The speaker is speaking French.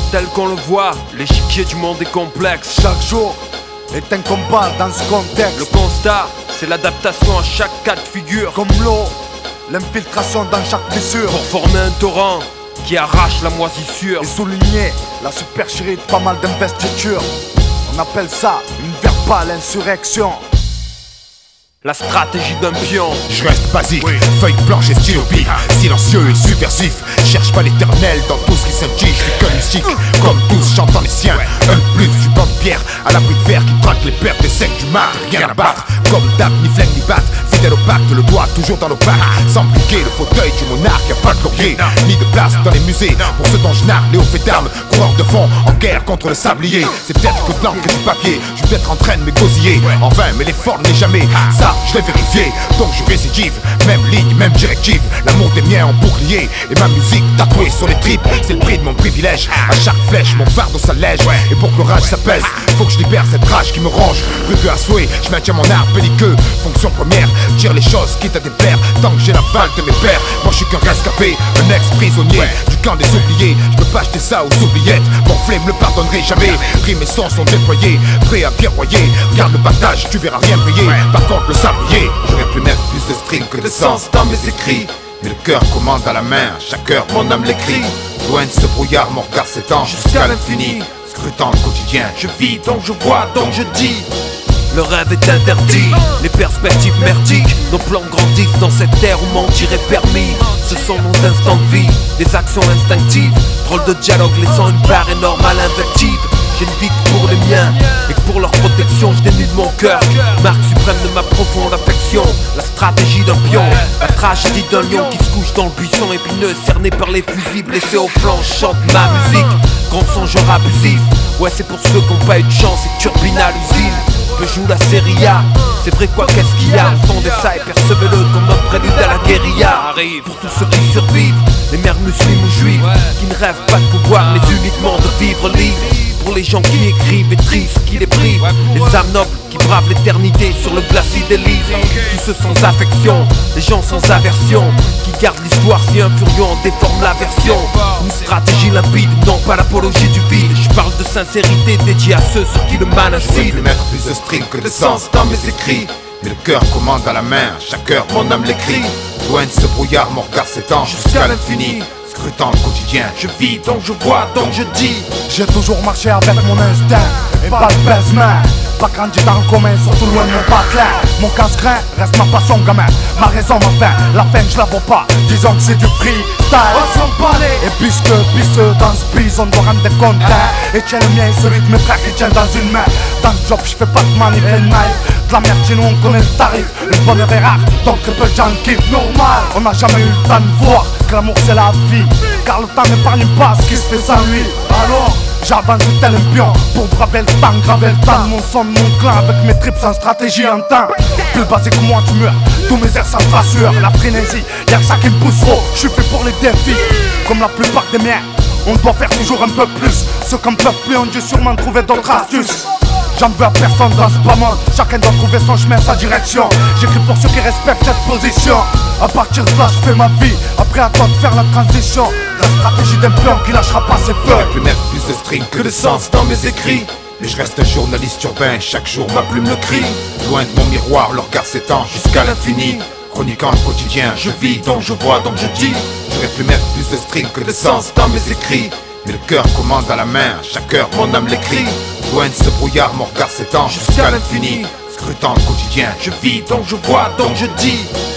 tel qu'on le voit, l'échiquier du monde est complexe. Chaque jour est un combat dans ce contexte. Le constat, c'est l'adaptation à chaque cas de figure. Comme l'eau, l'infiltration dans chaque fissure. Pour former un torrent qui arrache la moisissure. Et souligner la supercherie de pas mal d'investiture. On appelle ça une verbale insurrection. La stratégie d'un pion. Je reste basique, feuille blanche et stylo bic. Silencieux et subversif. Cherche pas l'éternel dans tout ce qui s'indige. Je suis que musique, comme tous chantant les siens. Un de plus du banc de pierre, à l'abri de verre qui traque les pertes des 5 du mar. Rien à battre, comme d'hab, ni flingue ni batte. Fidèle au pacte, le doigt toujours dans nos bacs. Sans briquer le fauteuil du monarque, y'a pas de laurier, ni de place dans les musées. Pour ceux dont je narre, Léo fait d'armes, coureur de fond, en guerre contre le sablier. C'est peut-être que de l'encre et du papier, je suis peut-être en train de m'égosiller. En vain, mais l'effort n'est jamais ça, je l'ai vérifié, donc je récidive. Même ligne, même directive, l'amour des miens en bouclier. Et ma musique tatouée sur les tripes, c'est le prix de mon privilège. À chaque flèche, mon fardeau s'allège. Et pour que l'orage s'apaise, faut que je libère cette rage qui me ronge. Rugueux à souhait, je maintiens mon art belliqueux. Fonction première, tire les choses quitte à déplaire. Tant que j'ai la balle de mes pères, moi je suis qu'un rescapé, un ex-prisonnier du camp des oubliés. Je peux pas acheter ça aux oubliettes, mon flemme me le pardonnerai jamais. Rimes et sons sont déployés, prêts à guerroyer. Regarde le battage, tu verras rien briller. Par contre le sablier, j'aurais pu mettre plus de string que de sens dans mes écrits. Mais le cœur commande à la main, à chaque heure mon âme l'écrit. Loin de ce brouillard, mon regard s'étend jusqu'à l'infini. Scrutant le quotidien, je vis donc je vois donc je dis. Le rêve est interdit, les perspectives merdiques. Nos plans grandissent dans cette terre où mentir est permis. Ce sont nos instants de vie, des actions instinctives. Drôle de dialogue laissant une part énorme à l'invective. J'ai une vie que pour les miens, et que pour leur protection je dénude mon cœur. Marque suprême de ma profonde affection. La stratégie d'un pion, la tragédie d'un lion qui se couche dans le buisson épineux, cerné par les fusils, blessé au flanc. Chante ma musique, grand songeur abusif. Ouais, c'est pour ceux qui n'ont pas eu de chance et turbine à l'usine. Je joue la série A, c'est vrai quoi, qu'est-ce qu'il y a? Entendez ça et percevez-le comme un prélude à la guérilla. Pour tous ceux qui survivent, les mères musulmanes ou juives, qui ne rêvent pas de pouvoir mais uniquement de vivre libre. Pour les gens qui écrivent et tristes, qui les privent, les âmes nobles qui bravent l'éternité sur le glacis des livres. Tous ceux sans affection, les gens sans aversion, qui gardent l'histoire si un furieux en déforme la version. Une stratégie limpide, non pas l'apologie du vide. Je parle de sincérité dédiée à ceux sur qui le mal incide. Je mettre plus de string que de sens dans mes écrits. Mais le cœur commande à la main, à chaque heure mon âme l'écrit. Loin de ce brouillard, mon regard s'étend jusqu'à l'infini. Scrutant le quotidien, je vis donc je vois donc je dis. J'ai toujours marché avec mon instinct et pas le baise-main. Pas grandi dans le commun, surtout loin de mon patelin. Mon casse-grain reste ma passion gamin. Ma raison, ma fin, la fin je la vois pas. Disons que c'est du freestyle. Et puisque dans ce bise on doit rendre des comptes. Et tiens le mien et celui de mes frères qui tient dans une main. Dans le job je fais pas de manif et de knife. De la merde chez nous on connaît le tarif. Le bonheur est rare, donc très peu de gens kiffent normal. On n'a jamais eu le temps de voir que l'amour c'est la vie. Car le temps n'épargne pas ce qui se fait sans lui. Alors j'avance tel un pion pour braver le temps, graver le temps de mon son, de mon clan. Avec mes tripes sans stratégie en temps. Plus basique que moi tu meurs, tous mes airs sans brassure. La frénésie, y'a que ça qui me pousse trop. Je suis fait pour les défis, comme la plupart des miens. On doit faire toujours un peu plus. Ceux qui en peuvent plus ont dû sûrement trouver d'autres astuces. J'en veux à personne dans ce bas monde. Chacun doit trouver son chemin, sa direction. J'écris pour ceux qui respectent cette position. À partir de là je fais ma vie. Après à toi de faire la transition. La stratégie d'un pion qui lâchera pas ses feux. J'aurais pu mettre plus de string que de sens dans mes écrits. Mais je reste un journaliste urbain, chaque jour ma plume le crie. Loin de mon miroir, le regard s'étend jusqu'à l'infini. Chroniquant le quotidien, je vis donc je vois donc je dis. J'aurais pu mettre plus de string que de sens dans mes écrits. Mais le cœur commande à la main, à chaque heure mon âme l'écrit. Loin de ce brouillard, mon regard s'étend jusqu'à l'infini. Scrutant le quotidien, je vis donc je vois donc je dis.